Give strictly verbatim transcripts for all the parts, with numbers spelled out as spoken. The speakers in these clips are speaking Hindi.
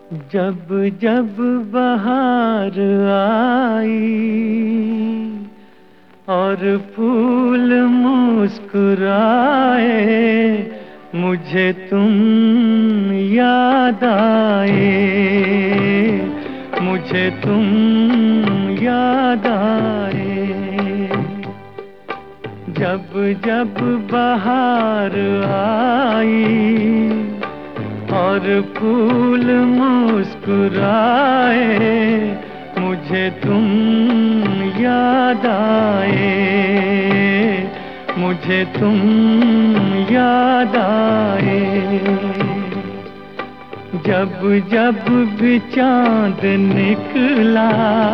जब जब बहार आई और फूल मुस्कुराए, मुझे तुम याद आए, मुझे तुम याद आए। जब जब बहार आई और फूल मुस्कुराए, मुझे तुम याद आए, मुझे तुम याद आए। जब जब भी चांद निकला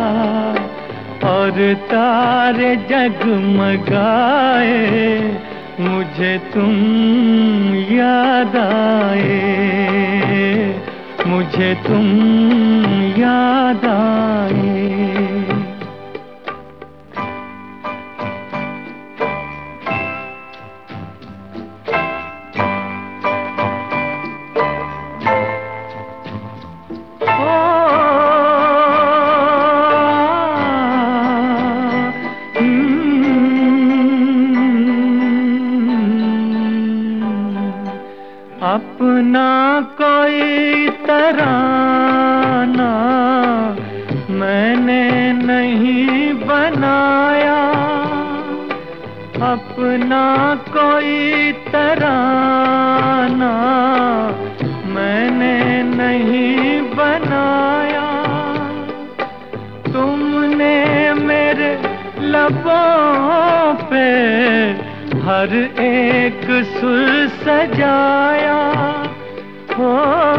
और तारे जगमगाए, मुझे तुम याद आए, मुझे तुम याद आए। अपना कोई तराना मैंने नहीं बनाया, अपना कोई तराना मैंने नहीं बनाया। तुमने मेरे लबों पे हर एक सुर सजाया। हो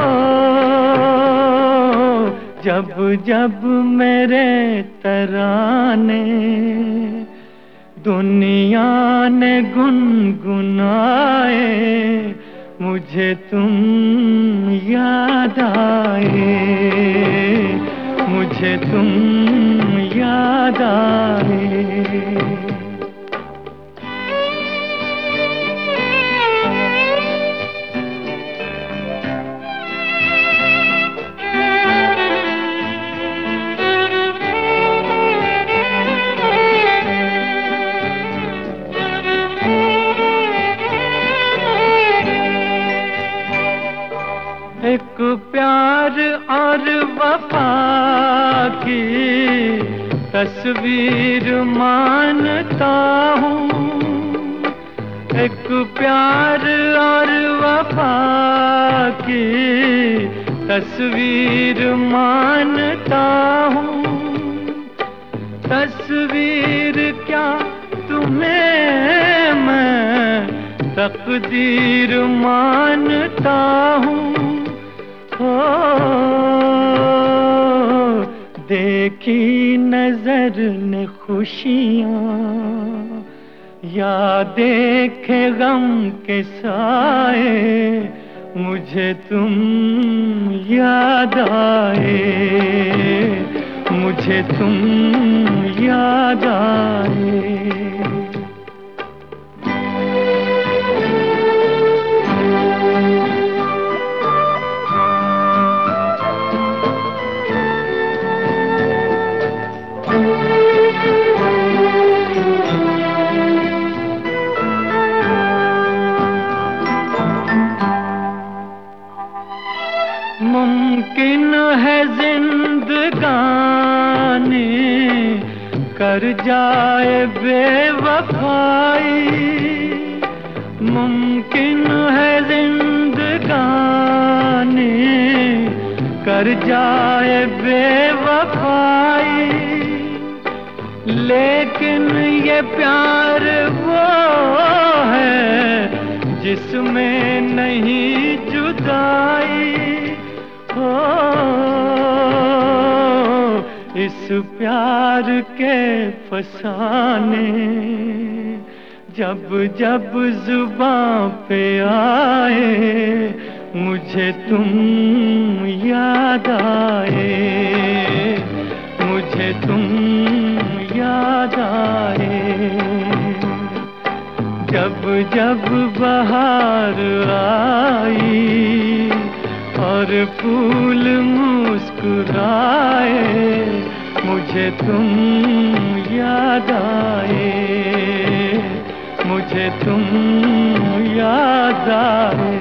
जब जब मेरे तराने दुनिया ने गुनगुनाए, मुझे तुम याद आए, मुझे तुम याद आए। एक प्यार और वफा की तस्वीर मानता हूँ, एक प्यार और वफा की तस्वीर मानता हूँ। तस्वीर क्या तुम्हें मैं तकदीर मानता हूँ। हो देखी नजर ने खुशियाँ या देखे गम के साए, मुझे तुम याद आए, मुझे तुम याद आए। मुमकिन है जिंदगानी कर जाए बेवफाई, मुमकिन है जिंदगानी कर जाए बेवफाई। लेकिन ये प्यार वो है जिसमें नहीं जुदाई। हो इस प्यार के फसाने जब जब जुबां पे आए, मुझे तुम याद आए, मुझे तुम याद आए। जब जब बहार आई और फूल मुस्कुराए, मुझे तुम याद आए, मुझे तुम याद आए।